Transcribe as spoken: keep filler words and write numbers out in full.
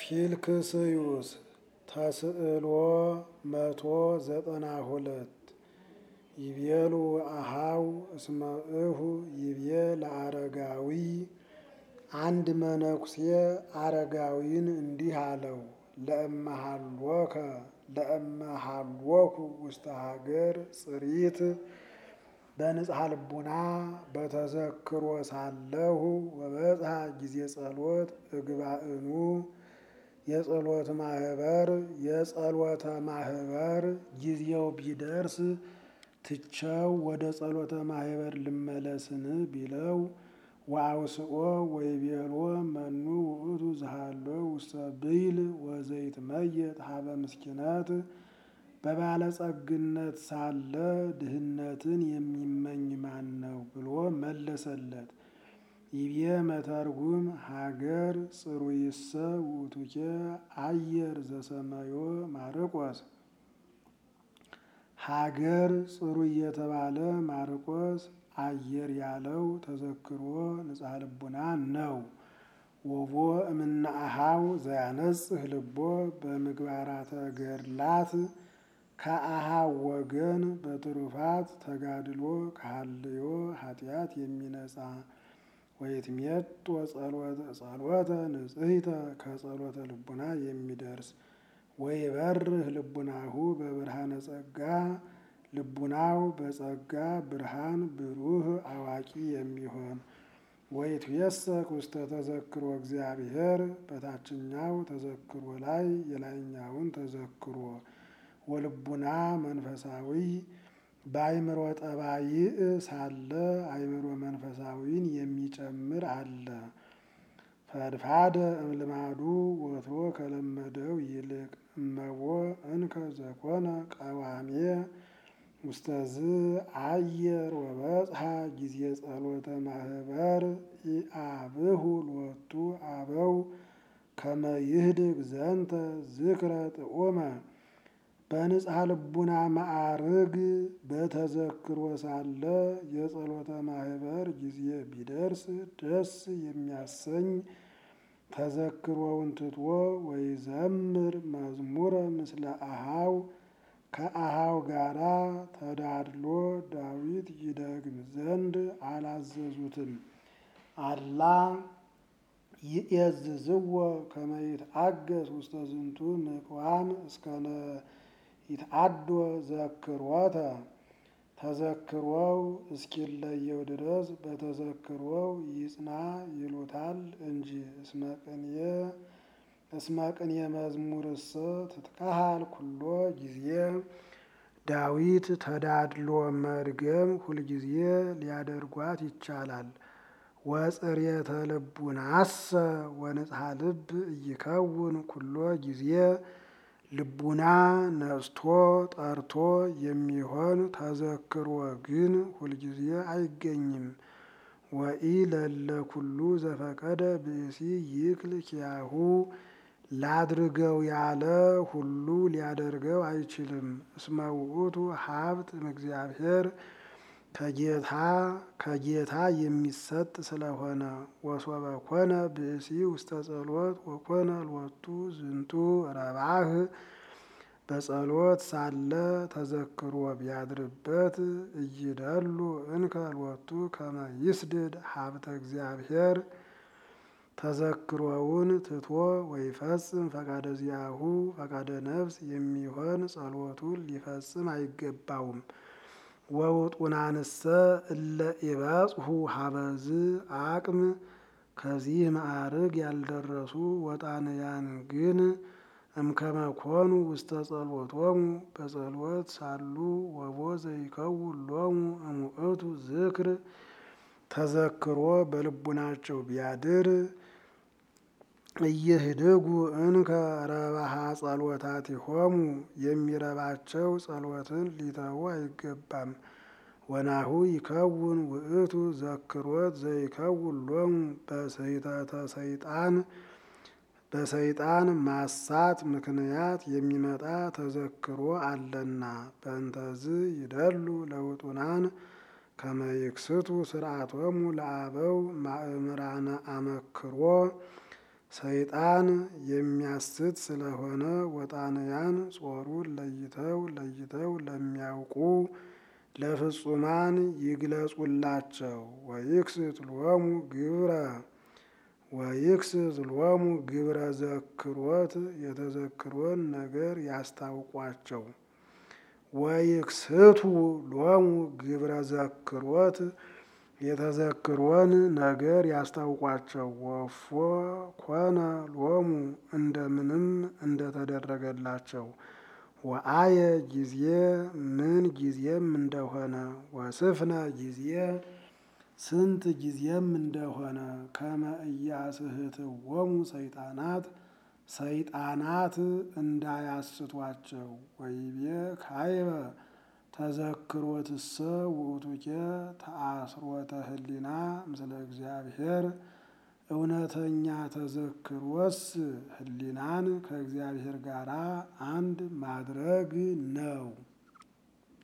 ፊልክስዩስ ተስዕሎ መቶ ዘጠና ሁለት ይቤሉ አሃው እስመ እሁ ይቤ ለአረጋዊ። አንድ መነኩሴ አረጋዊን እንዲህ አለው፣ ለእመሃሎከ ለእመሃሎኩ ውስተ ሀገር ጽሪት በንጽሐ ልቡና በተዘክሮ ሳለሁ ወበጽሐ ጊዜ ጸሎት እግባእኑ የጸሎት ማህበር የጸሎተ ማህበር ጊዜው ቢደርስ ትቸው ወደ ጸሎተ ማህበር ልመለስን ቢለው ወአውስኦ ወይቤሎ መኑ ውእቱ ዘሃሎ ውስተ ብይል ወዘይትመየጥ ሀበ ምስኪነት በባለጸግነት ሳለ ድህነትን የሚመኝ ማን ነው ብሎ መለሰለት። ይቤ መተርጉም ሀገር ጽሩይሰ ውእቱኬ አየር ዘሰመዮ ማርቆስ። ሀገር ጽሩይ የተባለ ማርቆስ አየር ያለው ተዘክሮ ንጽሐ ልቡና ነው። ወቦ እምነ አሃው ዘያነጽህ ልቦ በምግባራተ ገድላት ከአሃው ወገን በትሩፋት ተጋድሎ ከሃልዮ ኃጢአት የሚነጻ ወይትሜጦ ጸሎተ ንጽሕተ ከጸሎተ ልቡና የሚደርስ ወይበርህ ልቡናሁ በብርሃነ ጸጋ ልቡናው በጸጋ ብርሃን ብሩህ አዋቂ የሚሆን ወይትየሰክ ውስተ ተዘክሮ እግዚአብሔር በታችኛው ተዘክሮ ላይ የላይኛውን ተዘክሮ ወልቡና መንፈሳዊ በአይምሮ ጠባይ ሳለ አይምሮ መንፈሳዊን የሚጨምር አለ። ፈድፋደ እምልማዱ ወትሮ ከለመደው ይልቅ እመቦ እንከ ዘኮነ ቀዋሜ ውስተዝ አየር ወበጽሐ ጊዜ ጸሎተ ማህበር ኢአብሁ ሎቱ አበው ከመ ይህድግ ዘንተ ዝክረ ጥዑመ። በንጽሐ ልቡና ማዕርግ በተዘክሮ ሳለ የጸሎተ ማህበር ጊዜ ቢደርስ ደስ የሚያሰኝ ተዘክሮውን ትቶ ወይዘምር መዝሙረ ምስለ አሃው ከአሃው ጋራ ተዳድሎ ዳዊት ይደግም ዘንድ አላዘዙትም። አላ ይእዝዝዎ ከመ ይትአገስ ውስተ ዝንቱ ንቅዋም እስከነ ይትአዶ ዘክሮተ። ተዘክሮው እስኪለየው ድረስ በተዘክሮው ይጽና ይሉታል እንጂ። እስመ ቅኔ መዝሙርሰ ትትካሃል ኩሎ ጊዜ። ዳዊት ተዳድሎ መድገም ሁልጊዜ ሊያደርጓት ይቻላል። ወጽሬተ ልቡናሰ ወንጽሐ ልብ እይከውን ኩሎ ጊዜ። ልቡና ነስቶ ጠርቶ የሚሆን ተዘክሮ ግን ሁልጊዜ አይገኝም። ወኢ ለለ ኩሉ ዘፈቀደ ብእሲ ይክል ኪያሁ። ላድርገው ያለ ሁሉ ሊያደርገው አይችልም። እስመ ውእቱ ሀብት እምእግዚአብሔር ከጌታ ከጌታ የሚሰጥ ስለሆነ። ወሶበ ኮነ ብእሲ ውስተ ጸሎት ወኮነ ሎቱ ዝንቱ ረባህ። በጸሎት ሳለ ተዘክሮ ቢያድርበት እይደሉ እንከ ሎቱ ከመ ይስድድ ሀብተ እግዚአብሔር። ተዘክሮውን ትቶ ወይፈጽም ፈቃደ ዚአሁ ፈቃደ ነፍስ የሚሆን ጸሎቱን ሊፈጽም አይገባውም። ወውጡናንሰ እለ ኢበጽሑ ሀበዝ አቅም። ከዚህ ማዕርግ ያልደረሱ ወጣንያን ግን እምከመ ኮኑ ውስተ ጸሎቶሙ በጸሎት ሳሉ ወቦ ዘይከውን ሎሙ እሙእቱ ዝክር። ተዘክሮ በልቡናቸው ቢያድር እይህድጉ እንከ ረባሃ ጸሎታቲሆሙ የሚረባቸው ጸሎትን ሊተዉ አይገባም። ወናሁ ይከውን ውእቱ ዘክሮት ዘይከውን ሎሙ በስሕተተ ሰይጣን። በሰይጣን ማሳት ምክንያት የሚመጣ ተዘክሮ አለና። በእንተዝ ይደሉ ለውጡናን ከመ ይክስቱ ስርዓቶሙ ለአበው ማእምራነ አመክሮ። ሰይጣን የሚያስት ስለሆነ ወጣንያን ጾሩን ለይተው ለይተው ለሚያውቁ ለፍጹማን ይግለጹላቸው። ወይክስት ሎሙ ግብረ ወይክስት ሎሙ ግብረ ዘክሮት የተዘክሮን ነገር ያስታውቋቸው። ወይክስቱ ሎሙ ግብረ ዘክሮት የተዘክሮን ነገር ያስታውቋቸው። ወፎ ኮነ ሎሙ እንደምንም እንደተደረገላቸው። ወአየ ጊዜ ምን ጊዜም እንደሆነ። ወስፍነ ጊዜ ስንት ጊዜም እንደሆነ። ከመ ኢያስሕትዎሙ ሰይጣናት ሰይጣናት እንዳያስቷቸው። ወይቤ ካይበ ተዘክሮትሰ ውእቱኬ ተአስሮተ ህሊና ምስለ እግዚአብሔር። እውነተኛ ተዘክሮስ ህሊናን ከእግዚአብሔር ጋር አንድ ማድረግ ነው።